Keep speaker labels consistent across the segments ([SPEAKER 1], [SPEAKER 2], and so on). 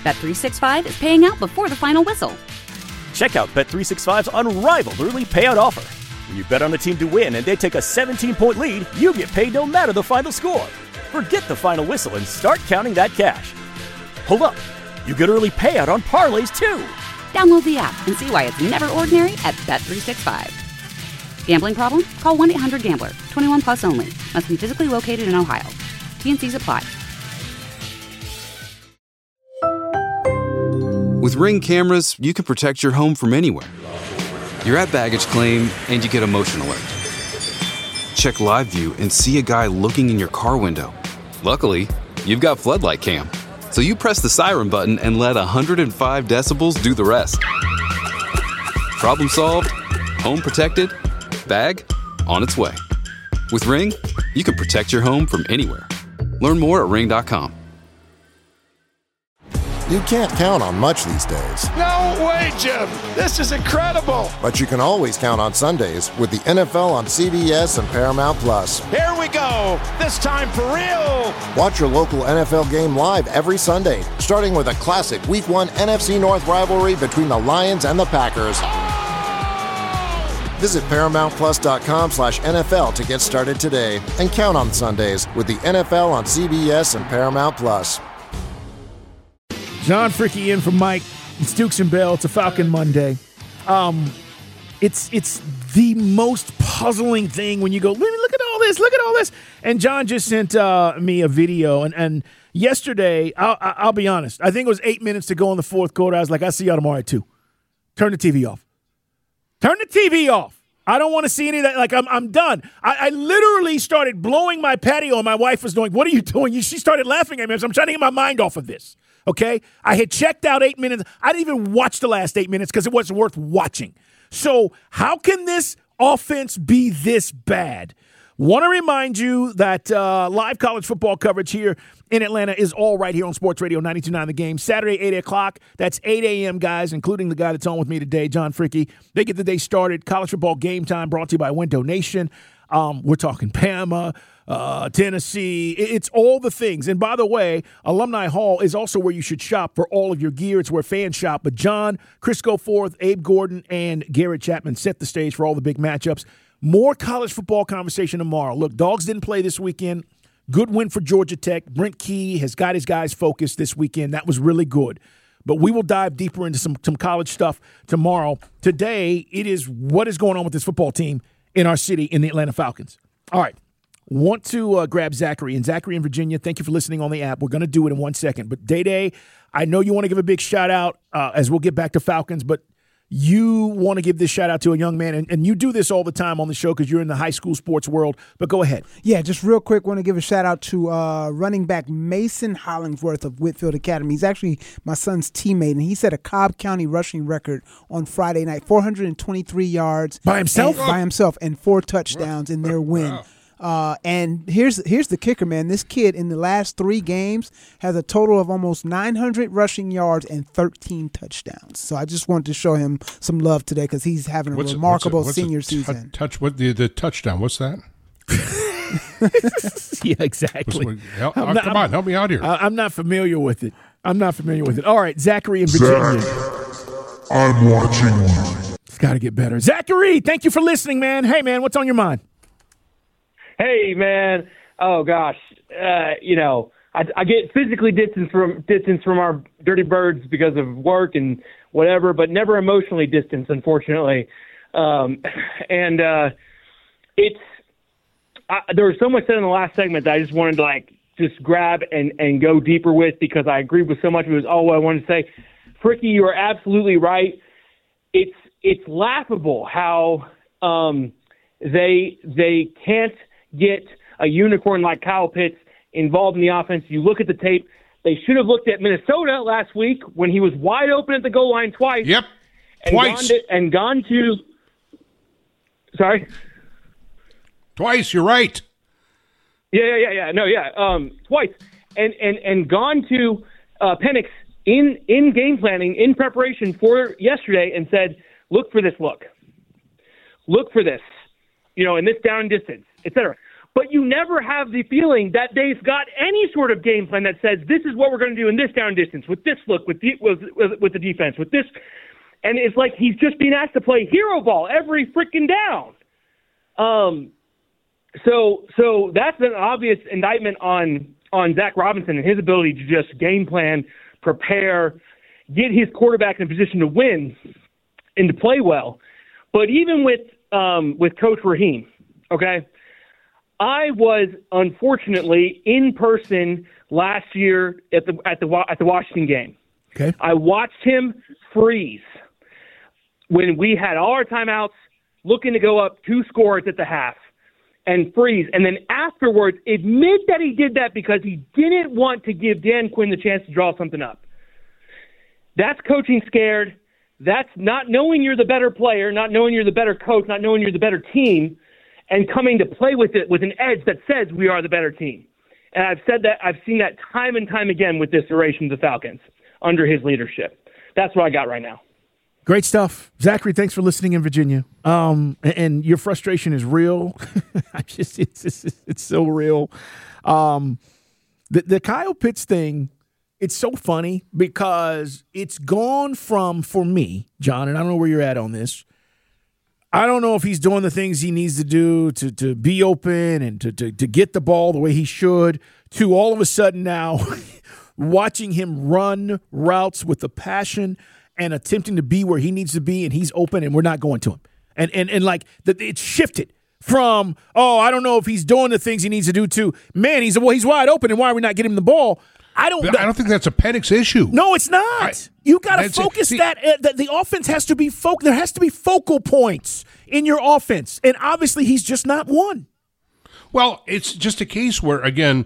[SPEAKER 1] Bet365 is paying out before the final whistle.
[SPEAKER 2] Check out Bet365's unrivaled early payout offer. When you bet on a team to win and they take a 17-point lead, you get paid no matter the final score. Forget the final whistle and start counting that cash. Hold up. You get early payout on parlays, too.
[SPEAKER 1] Download the app and see why it's never ordinary at Bet365. Gambling problem? Call 1-800-GAMBLER. 21 plus only. Must be physically located in Ohio. T&Cs apply.
[SPEAKER 3] With Ring cameras, you can protect your home from anywhere. You're at baggage claim and you get a motion alert. Check live view and see a guy looking in your car window. Luckily, you've got Floodlight Cam. So you press the siren button and let 105 decibels do the rest. Problem solved, home protected, bag on its way. With Ring, you can protect your home from anywhere. Learn more at ring.com.
[SPEAKER 4] You can't count on much these days.
[SPEAKER 5] No way, Jim. This is incredible.
[SPEAKER 4] But you can always count on Sundays with the NFL on CBS and Paramount Plus.
[SPEAKER 5] Here we go. This time for real.
[SPEAKER 4] Watch your local NFL game live every Sunday, starting with a classic Week 1 NFC North rivalry between the Lions and the Packers. Visit ParamountPlus.com/NFL to get started today and count on Sundays with the NFL on CBS and Paramount Plus.
[SPEAKER 6] John Fricky in for Mike. It's Dukes and Bell. It's a Falcon Monday. It's the most puzzling thing when you go, look at all this. And John just sent me a video. And yesterday, I'll be honest, I think it was 8 minutes to go in the fourth quarter. I was like, I'll see y'all tomorrow at 2. Turn the TV off. Turn the TV off. I don't want to see any of that. Like, I'm done. I literally started blowing my patio, and my wife was going, what are you doing? She started laughing at me. I'm trying to get my mind off of this. Okay? I had checked out 8 minutes. I didn't even watch the last 8 minutes because it wasn't worth watching. So how can this offense be this bad? Want to remind you that live college football coverage here in Atlanta is all right here on Sports Radio 92.9 The Game. Saturday, 8 o'clock. That's 8 a.m., guys, including the guy that's on with me today, John Fricky. They get the day started. College football game time brought to you by Window Nation. We're talking Bama, Tennessee. It's all the things. And by the way, Alumni Hall is also where you should shop for all of your gear. It's where fans shop. But John, Chris Goforth, Abe Gordon, and Garrett Chapman set the stage for all the big matchups. More college football conversation tomorrow. Look, Dogs didn't play this weekend. Good win for Georgia Tech. Brent Key has got his guys focused this weekend. That was really good. But we will dive deeper into some college stuff tomorrow. Today, it is what is going on with this football team in our city in the Atlanta Falcons. All right. Want to grab Zachary. And Zachary in Virginia, thank you for listening on the app. We're going to do it in 1 second. But Day, I know you want to give a big shout-out as we'll get back to Falcons, but you want to give this shout-out to a young man, and you do this all the time on the show because you're in the high school sports world, but go ahead.
[SPEAKER 7] Yeah, just real quick, want to give a shout-out to running back Mason Hollingsworth of Whitfield Academy. He's actually my son's teammate, and he set a Cobb County rushing record on Friday night, 423 yards.
[SPEAKER 6] By himself?
[SPEAKER 7] By himself, and 4 touchdowns in their win. And here's the kicker, man. This kid in the last 3 games has a total of almost 900 rushing yards and 13 touchdowns. So I just wanted to show him some love today because he's having a remarkable senior season.
[SPEAKER 8] The touchdown? What's that?
[SPEAKER 6] Yeah, exactly.
[SPEAKER 8] Come on, help me out here.
[SPEAKER 6] I'm not familiar with it. All right, Zachary in Virginia.
[SPEAKER 9] I'm watching you.
[SPEAKER 6] It's got to get better. Zachary, thank you for listening, man. Hey, man, what's on your mind?
[SPEAKER 10] Hey, man. Oh, gosh. I get physically distanced from our Dirty Birds because of work and whatever, but never emotionally distanced, unfortunately. There was so much said in the last segment that I just wanted to just grab and go deeper with because I agreed with so much. It was all I wanted to say. Fricky, you are absolutely right. It's laughable how they can't get a unicorn like Kyle Pitts involved in the offense. You look at the tape, they should have looked at Minnesota last week when he was wide open at the goal line twice.
[SPEAKER 8] Yep, twice.
[SPEAKER 10] Sorry?
[SPEAKER 8] Twice, you're right.
[SPEAKER 10] Yeah. No, twice. And gone to Penix in game planning, in preparation for yesterday and said, look for this look. Look for this, in this down distance, et cetera. but you never have the feeling that they've got any sort of game plan that says this is what we're going to do in this down distance, with this look, with the defense, with this. And it's like he's just being asked to play hero ball every freaking down. So that's an obvious indictment on Zach Robinson and his ability to just game plan, prepare, get his quarterback in a position to win and to play well. But even with Coach Raheem, okay, I was unfortunately in person last year at the Washington game.
[SPEAKER 6] Okay,
[SPEAKER 10] I watched him freeze when we had all our timeouts, looking to go up 2 scores at the half, and freeze. And then afterwards, admit that he did that because he didn't want to give Dan Quinn the chance to draw something up. That's coaching scared. That's not knowing you're the better player, not knowing you're the better coach, not knowing you're the better team, and coming to play with it with an edge that says we are the better team. And I've said that, I've seen that time and time again with this iteration of the Falcons under his leadership. That's what I got right now.
[SPEAKER 6] Great stuff. Zachary, thanks for listening in Virginia. And your frustration is real. It's so real. The Kyle Pitts thing, it's so funny because it's gone from, for me, John, and I don't know where you're at on this, I don't know if he's doing the things he needs to do to be open and to get the ball the way he should, to all of a sudden now watching him run routes with the passion and attempting to be where he needs to be, and he's open, and we're not going to him. And like, it's shifted from, I don't know if he's doing the things he needs to do, to, man, he's wide open, and why are we not getting him the ball? I don't
[SPEAKER 8] think that's a Penix issue.
[SPEAKER 6] No, it's not. You got to focus that the offense has to be there has to be focal points in your offense, and obviously he's just not one.
[SPEAKER 8] Well, it's just a case where, again,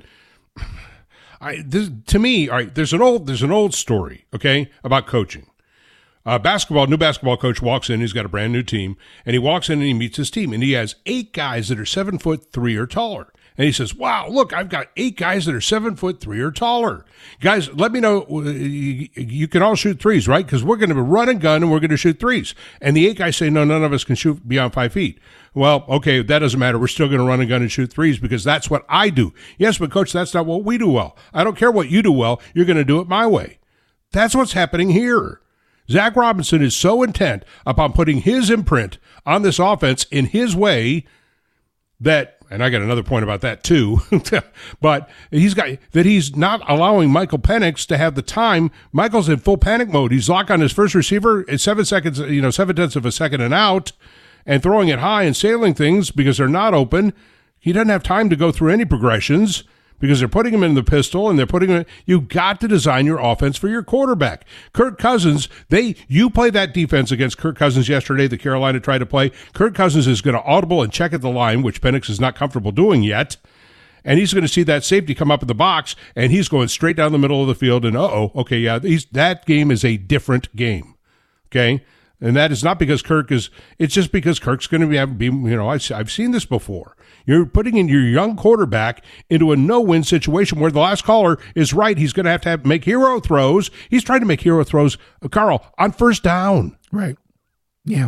[SPEAKER 8] to me, all right, there's an old story, okay, about coaching. New basketball coach walks in. He's got a brand new team, and he walks in and he meets his team, and he has 8 guys that are 7'3" or taller. And he says, "Wow, look, I've got 8 guys that are 7'3" or taller. Guys, let me know. You can all shoot threes, right? Because we're going to run and gun, and we're going to shoot threes." And the 8 guys say, "No, none of us can shoot beyond 5 feet." Well, okay, that doesn't matter. We're still going to run and gun and shoot threes because that's what I do. Yes, but coach, that's not what we do well. I don't care what you do well. You're going to do it my way. That's what's happening here. Zach Robinson is so intent upon putting his imprint on this offense in his way that, and I got another point about that too, but he's not allowing Michael Penix to have the time. Michael's in full panic mode. He's locked on his first receiver at 7 seconds, 0.7 of a second and out, and throwing it high and sailing things because they're not open. He doesn't have time to go through any progressions because they're putting him in the pistol and they're putting him in. You got to design your offense for your quarterback. Kirk Cousins, you play that defense against Kirk Cousins yesterday that Carolina tried to play. Kirk Cousins is going to audible and check at the line, which Penix is not comfortable doing yet. And he's going to see that safety come up in the box, and he's going straight down the middle of the field. And that game is a different game. Okay? And that is not because it's just because Kirk's going to be I've seen this before. You're putting in your young quarterback into a no-win situation where the last caller is right. He's going to have to make hero throws. He's trying to make hero throws, Carl, on first down.
[SPEAKER 6] Right. Yeah.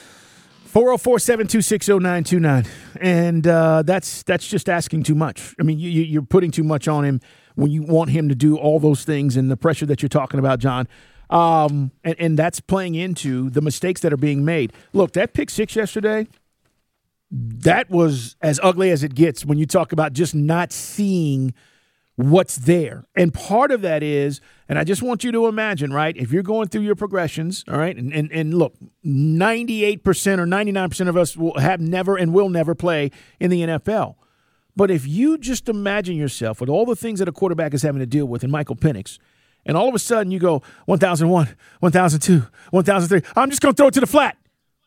[SPEAKER 6] 404-726-0929. And that's just asking too much. I mean, you're putting too much on him when you want him to do all those things and the pressure that you're talking about, John. And that's playing into the mistakes that are being made. Look, that pick 6 yesterday, that was as ugly as it gets when you talk about just not seeing what's there. And part of that is, and I just want you to imagine, right, if you're going through your progressions, all right, and look, 98% or 99% of us will have never and will never play in the NFL. But if you just imagine yourself with all the things that a quarterback is having to deal with in Michael Penix, and all of a sudden you go 1,001, 1,002, 1,003, I'm just going to throw it to the flat.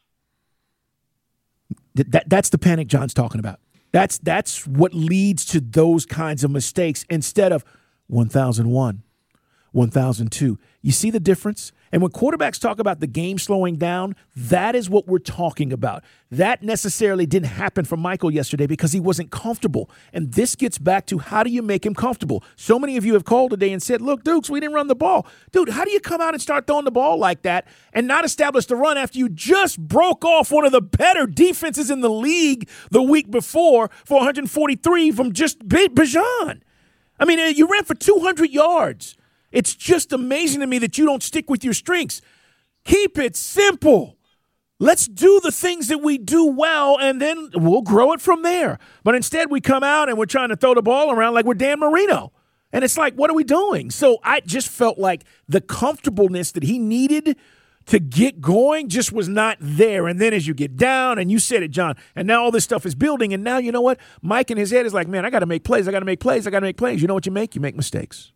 [SPEAKER 6] That's the panic John's talking about. That's what leads to those kinds of mistakes instead of 1,001, 1002. You see the difference? And when quarterbacks talk about the game slowing down, that is what we're talking about. That necessarily didn't happen for Michael yesterday because he wasn't comfortable. And this gets back to how do you make him comfortable? So many of you have called today and said, look, Dukes, we didn't run the ball. Dude, how do you come out and start throwing the ball like that and not establish the run after you just broke off one of the better defenses in the league the week before for 143 from just Bijan? I mean, you ran for 200 yards. It's just amazing to me that you don't stick with your strengths. Keep it simple. Let's do the things that we do well, and then we'll grow it from there. But instead, we come out and we're trying to throw the ball around like we're Dan Marino. And it's like, what are we doing? So I just felt like the comfortableness that he needed to get going just was not there. And then as you get down, and you said it, John, and now all this stuff is building, and now you know what? Mike in his head is like, man, I got to make plays. You know what you make? You make mistakes.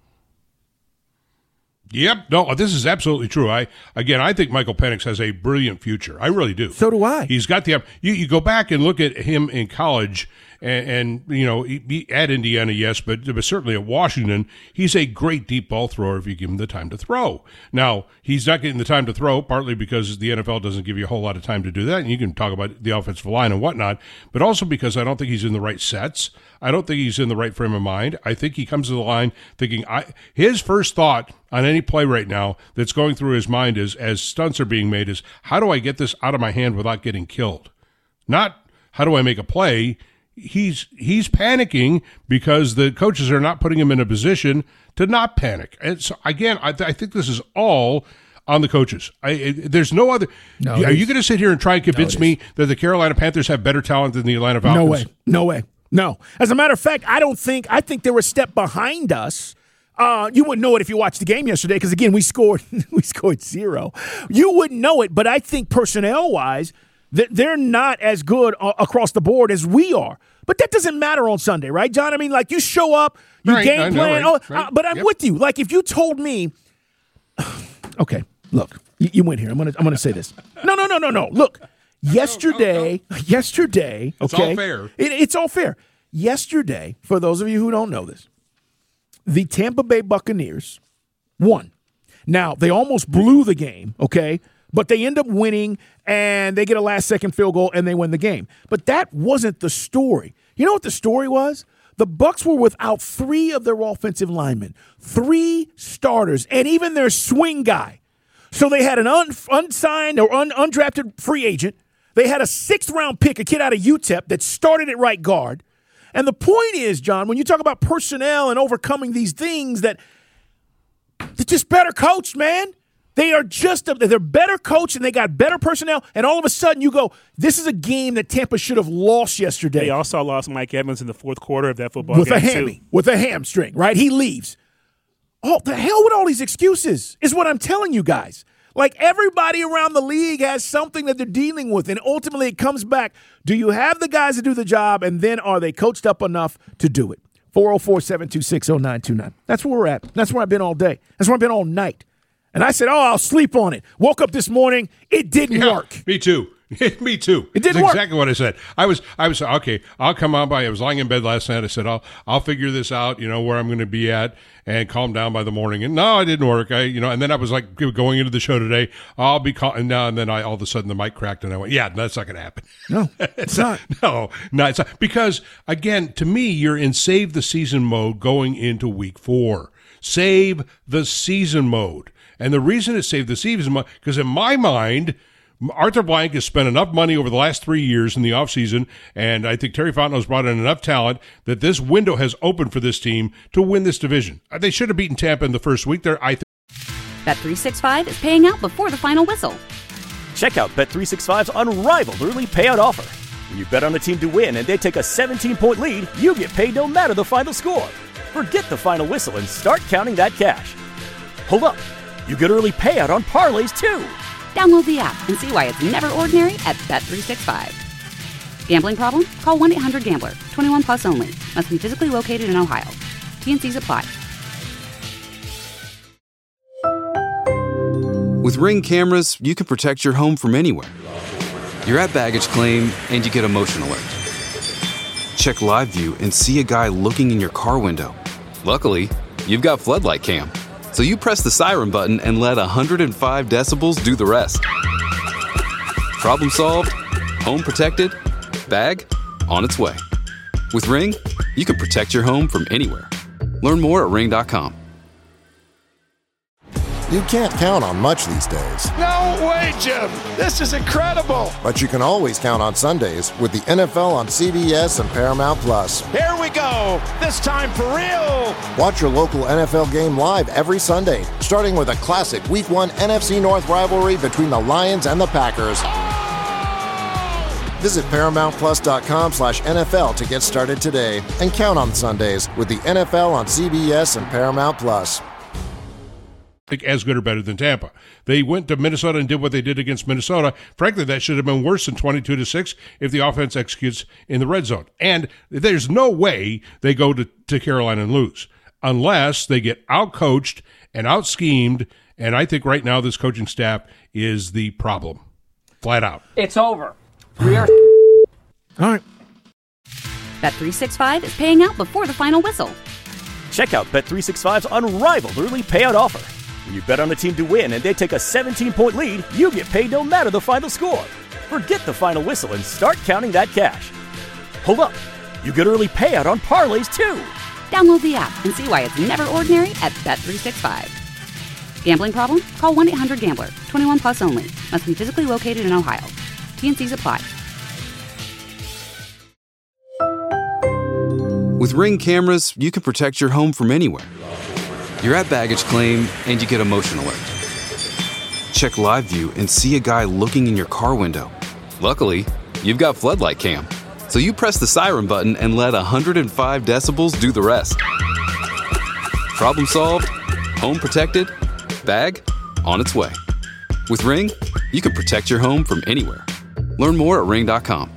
[SPEAKER 8] Yep. No, this is absolutely true. I think Michael Penix has a brilliant future. I really do.
[SPEAKER 6] So do I.
[SPEAKER 8] He's got the you go back and look at him in college and you know, at Indiana, yes, but certainly at Washington, he's a great deep ball thrower if you give him the time to throw. Now, he's not getting the time to throw, partly because the NFL doesn't give you a whole lot of time to do that, and you can talk about the offensive line and whatnot, but also because I don't think he's in the right sets. I don't think he's in the right frame of mind. I think he comes to the line thinking his first thought on any play right now that's going through his mind is, as stunts are being made, is how do I get this out of my hand without getting killed? Not how do I make a play. He's panicking because the coaches are not putting him in a position to not panic. And so, again, I think this is all on the coaches. There's no other. No, are you going to sit here and try and convince me that the Carolina Panthers have better talent than the Atlanta Falcons?
[SPEAKER 6] No way. No. As a matter of fact, I think they were a step behind us. You wouldn't know it if you watched the game yesterday because, again, we scored 0. You wouldn't know it, but I think personnel-wise, they're not as good across the board as we are. But that doesn't matter on Sunday, right, John? I mean, like, you show up, you game plan. Right. But I'm with you. Like, if you told me – okay, look, you went here. I'm gonna say this. No. Look, yesterday, okay.
[SPEAKER 8] It's all fair.
[SPEAKER 6] It's all fair. Yesterday, for those of you who don't know this, the Tampa Bay Buccaneers won. Now, they almost blew the game, okay? But they end up winning, and they get a last-second field goal, and they win the game. But that wasn't the story. You know what the story was? The Bucs were without 3 of their offensive linemen, 3 starters, and even their swing guy. So they had an unsigned or undrafted free agent. They had a 6th-round pick, a kid out of UTEP that started at right guard. And the point is, John, when you talk about personnel and overcoming these things, that they're just better coached, man. They are they're better coached and they got better personnel. And all of a sudden you go, this is a game that Tampa should have lost yesterday.
[SPEAKER 11] They also lost Mike Evans in the 4th quarter of that football game,
[SPEAKER 6] with a hamstring, right? He leaves. Oh, the hell with all these excuses is what I'm telling you guys. Like, everybody around the league has something that they're dealing with, and ultimately it comes back, do you have the guys to do the job, and then are they coached up enough to do it? 404-726-0929. That's where we're at. That's where I've been all day. That's where I've been all night. And I said, I'll sleep on it. Woke up this morning, it didn't work.
[SPEAKER 8] Me too. Me too.
[SPEAKER 6] It didn't work.
[SPEAKER 8] Exactly what I said. I was okay. I'll come on by. I was lying in bed last night. I said, I'll figure this out. You know where I'm going to be at, and calm down by the morning. And no, it didn't work. And then I was like going into the show today. I'll be calm. And then all of a sudden the mic cracked, and I went, yeah, that's not going to happen.
[SPEAKER 6] No, it's not.
[SPEAKER 8] No, it's not. Because again, to me, you're in save the season mode going into week 4. Save the season mode. And the reason it's saved the season mode, because in my mind, Arthur Blank has spent enough money over the last 3 years in the offseason, and I think Terry Fontenot's brought in enough talent that this window has opened for this team to win this division. They should have beaten Tampa in the first week.
[SPEAKER 1] Bet365 is paying out before the final whistle.
[SPEAKER 2] Check out Bet365's unrivaled early payout offer. When you bet on a team to win and they take a 17-point lead, you get paid no matter the final score. Forget the final whistle and start counting that cash. Hold up. You get early payout on parlays, too.
[SPEAKER 1] Download the app and see why it's never ordinary at Bet365. Gambling problem? Call 1-800-GAMBLER. 21 plus only. Must be physically located in Ohio. T&Cs apply.
[SPEAKER 3] With Ring cameras, you can protect your home from anywhere. You're at baggage claim and you get a motion alert. Check live view and see a guy looking in your car window. Luckily, you've got Floodlight Cam. So you press the siren button and let 105 decibels do the rest. Problem solved? Home protected? Bag on its way. With Ring, you can protect your home from anywhere. Learn more at Ring.com.
[SPEAKER 4] You can't count on much these days.
[SPEAKER 5] No way, Jim. This is incredible.
[SPEAKER 4] But you can always count on Sundays with the NFL on CBS and Paramount Plus.
[SPEAKER 5] Here we go. This time for real.
[SPEAKER 4] Watch your local NFL game live every Sunday, starting with a classic Week 1 NFC North rivalry between the Lions and the Packers. Visit ParamountPlus.com/NFL to get started today and count on Sundays with the NFL on CBS and Paramount Plus.
[SPEAKER 8] As good or better than Tampa. They went to Minnesota and did what they did against Minnesota. Frankly, that should have been worse than 22-6 if the offense executes in the red zone. And there's no way they go to Carolina and lose unless they get out-coached and out-schemed. And I think right now this coaching staff is the problem. Flat out.
[SPEAKER 12] It's over. We are.
[SPEAKER 6] All right.
[SPEAKER 1] Bet365 is paying out before the final whistle.
[SPEAKER 2] Check out Bet365's unrivaled early payout offer. When you bet on a team to win and they take a 17-point lead, you get paid no matter the final score. Forget the final whistle and start counting that cash. Hold up. You get early payout on parlays, too.
[SPEAKER 1] Download the app and see why it's never ordinary at Bet365. Gambling problem? Call 1-800-GAMBLER. 21 plus only. Must be physically located in Ohio. T&Cs apply.
[SPEAKER 3] With Ring cameras, you can protect your home from anywhere. You're at baggage claim and you get a motion alert. Check live view and see a guy looking in your car window. Luckily, you've got floodlight cam. So you press the siren button and let 105 decibels do the rest. Problem solved? Home protected? Bag on its way. With Ring, you can protect your home from anywhere. Learn more at Ring.com.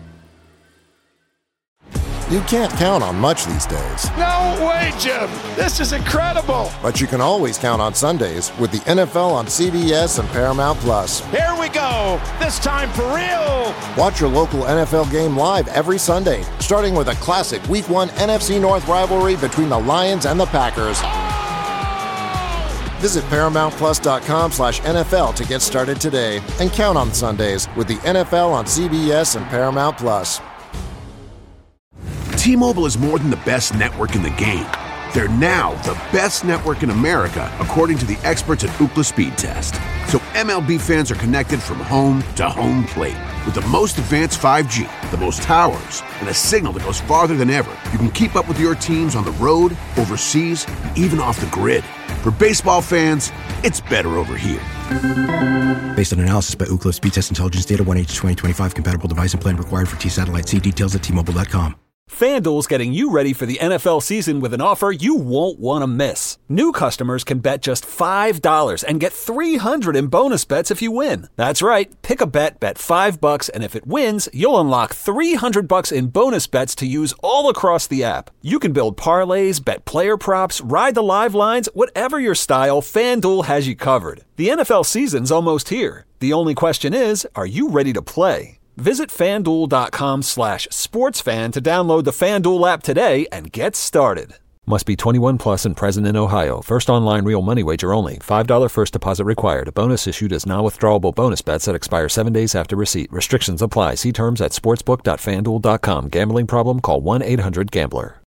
[SPEAKER 4] You can't count on much these days.
[SPEAKER 5] No way, Jim. This is incredible.
[SPEAKER 4] But you can always count on Sundays with the NFL on CBS and Paramount Plus.
[SPEAKER 5] Here we go. This time for real.
[SPEAKER 4] Watch your local NFL game live every Sunday, starting with a classic Week 1 NFC North rivalry between the Lions and the Packers. Visit ParamountPlus.com/NFL to get started today and count on Sundays with the NFL on CBS and Paramount Plus.
[SPEAKER 13] T-Mobile is more than the best network in the game. They're now the best network in America, according to the experts at Ookla Speed Test. So MLB fans are connected from home to home plate. With the most advanced 5G, the most towers, and a signal that goes farther than ever, you can keep up with your teams on the road, overseas, and even off the grid. For baseball fans, it's better over here.
[SPEAKER 14] Based on analysis by Ookla Speed Test Intelligence Data, 1H2025 compatible device and plan required for T-Satellite. See details at T-Mobile.com.
[SPEAKER 15] FanDuel's getting you ready for the NFL season with an offer you won't want to miss. New customers can bet just $5 and get $300 in bonus bets if you win. That's right. Pick a bet, bet $5, and if it wins, you'll unlock $300 in bonus bets to use all across the app. You can build parlays, bet player props, ride the live lines, whatever your style, FanDuel has you covered. The NFL season's almost here. The only question is, are you ready to play? Visit FanDuel.com/sportsfan to download the FanDuel app today and get started. Must be 21 plus and present in Ohio. First online real money wager only. $5 first deposit required. Bonus issued as non-withdrawable bonus bets that expire 7 days after receipt. Restrictions apply. See terms at sportsbook.fanduel.com. Gambling problem? Call 1-800-GAMBLER.